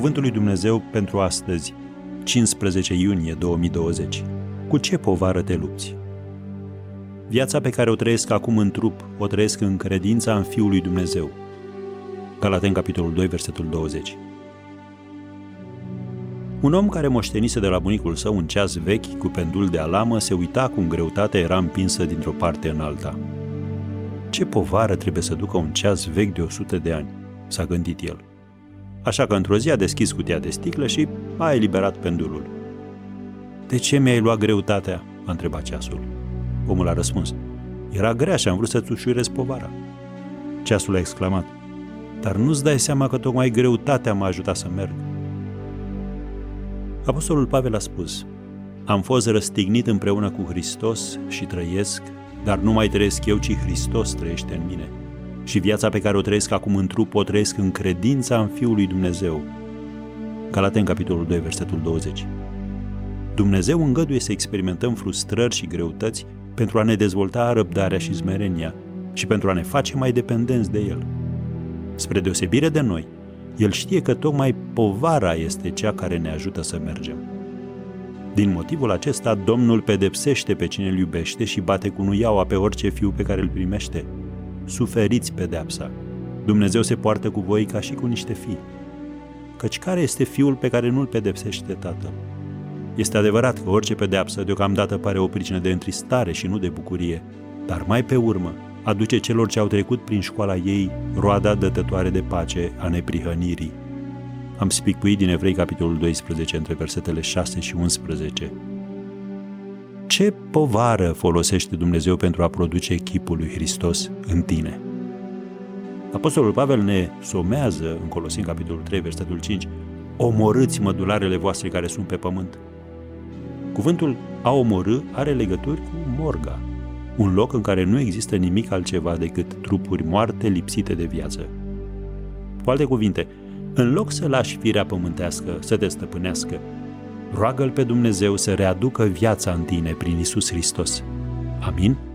Cuvântul lui Dumnezeu pentru astăzi, 15 iunie 2020. Cu ce povară te lupți? Viața pe care o trăiesc acum în trup, o trăiesc în credința în Fiul lui Dumnezeu. Galateni, capitolul 2, versetul 20. Un om care moștenise de la bunicul său un ceas vechi cu pendul de alamă se uita cum greutatea era împinsă dintr-o parte în alta. Ce povară trebuie să ducă un ceas vechi de 100 de ani, s-a gândit el. Așa că într-o zi a deschis cutia de sticlă și a eliberat pendulul. De ce mi-ai luat greutatea? A întrebat ceasul. Omul a răspuns. Era grea și am vrut să-ți ușurez povara. Ceasul a exclamat. Dar nu-ți dai seama că tocmai greutatea m-a ajutat să merg? Apostolul Pavel a spus, am fost răstignit împreună cu Hristos și trăiesc, dar nu mai trăiesc eu, ci Hristos trăiește în mine. Și viața pe care o trăiesc acum în trup, o trăiesc în credința în Fiul lui Dumnezeu. Galateni, capitolul 2, versetul 20. Dumnezeu îngăduie să experimentăm frustrări și greutăți pentru a ne dezvolta răbdarea și smerenia și pentru a ne face mai dependenți de El. Spre deosebire de noi, El știe că tocmai povara este cea care ne ajută să mergem. Din motivul acesta, Domnul pedepsește pe cine îl iubește și bate cu nuiaua pe orice fiu pe care îl primește. Suferiți pedeapsa. Dumnezeu se poartă cu voi ca și cu niște fii. Căci care este fiul pe care nu-l pedepsește tatăl? Este adevărat că orice pedeapsă deocamdată pare o pricină de întristare și nu de bucurie, dar mai pe urmă aduce celor ce au trecut prin școala ei roada dătătoare de pace a neprihănirii. Am spicuit din Evrei, capitolul 12, între versetele 6 și 11. Ce povară folosește Dumnezeu pentru a produce chipul lui Hristos în tine? Apostolul Pavel ne somează în Coloseni, capitolul 3, versetul 5, omorâți mădularele voastre care sunt pe pământ. Cuvântul a omorâ are legături cu morga, un loc în care nu există nimic altceva decât trupuri moarte lipsite de viață. Cu alte cuvinte, în loc să lași firea pământească să te stăpânească, roagă-L pe Dumnezeu să readucă viața în tine prin Iisus Hristos. Amin?